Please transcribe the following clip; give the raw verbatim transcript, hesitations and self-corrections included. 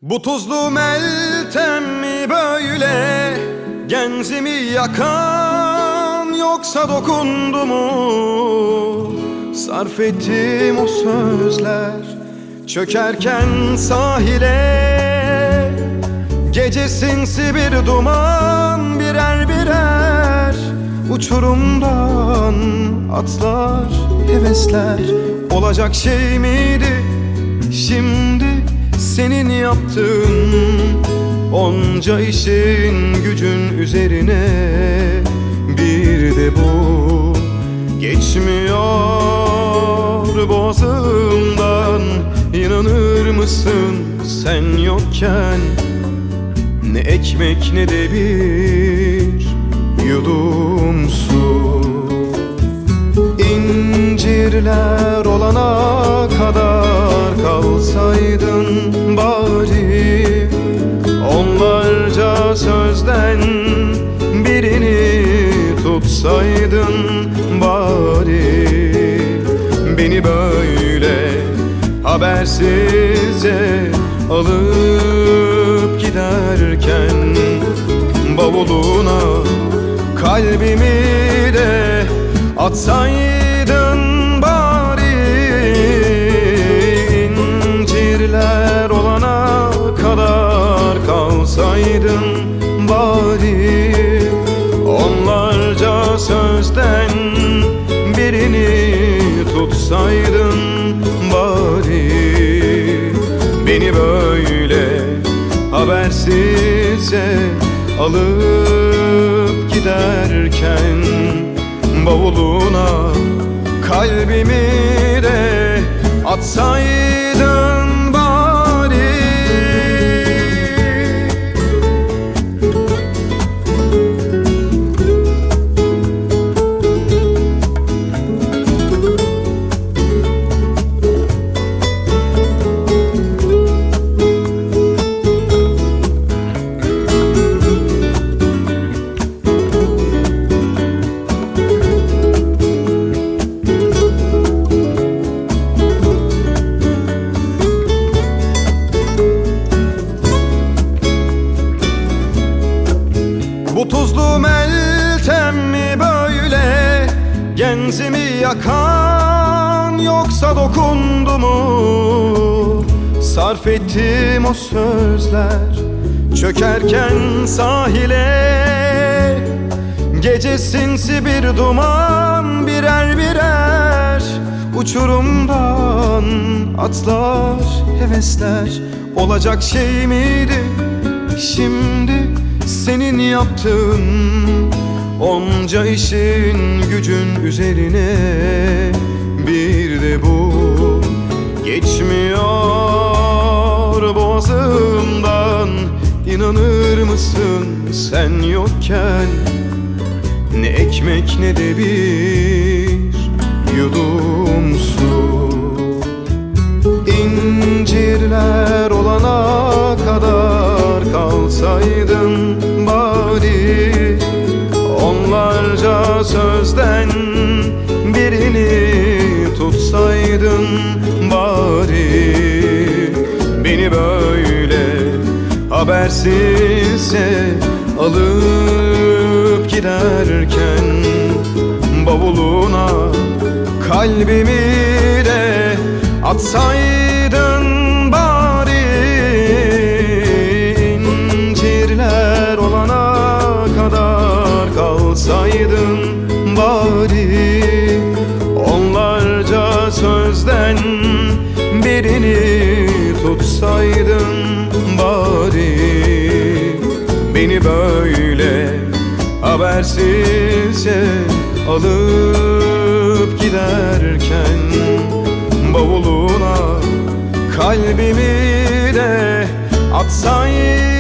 Bu tuzlu meltem mi böyle genzimi yakan, yoksa dokundu mu sarf ettim o sözler çökerken sahile? Gece sinsi bir duman, birer birer uçurumdan atlar hevesler. Olacak şey miydi şimdi senin yaptığın onca işin gücün üzerine? Bir de bu geçmiyor boğazımdan. İnanır mısın sen yokken ne ekmek ne de bir yudum su. İncirler olana kadar kalsaydın bari, onlarca sözden birini tutsaydın bari. Beni böyle habersizce alıp giderken bavuluna kalbimi de atsaydın bari. İncirler olana kadar kalsaydın bari, onlarca sözden birini tutsaydın bari. Beni böyle habersizce alıp giderken bavuluna kalbimi de atsaydın bari. Bu tuzlu meltem mi böyle genzimi yakan, yoksa dokundu mu sarf ettim o sözler çökerken sahile? Gece sinsi bir duman, birer birer uçurumdan atlar hevesler. Olacak şey miydi şimdi senin yaptığın onca işin gücün üzerine? Bir de bu geçmiyor boğazımdan. İnanır mısın sen yokken ne ekmek ne de bir yudum su. İncirler olana kadar kalsaydın bari, onlarca sözden birini tutsaydın bari. Beni böyle habersizce alıp giderken bavuluna kalbimi de atsaydın bari. İncirler olana kadar kalsaydın bari, onlarca sözden birini tutsaydın bari. Beni böyle habersizce alıp giderken bavuluna kalbimi de atsaydın